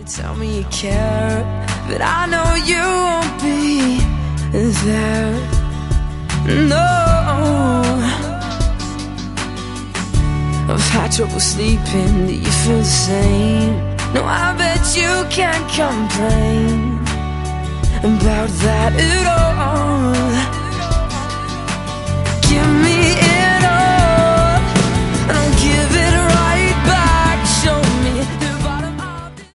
Tell me you care, but I know you won't be there. No, I've had trouble sleeping. Do you feel the same? No, I bet you can't complain about that at all. Give me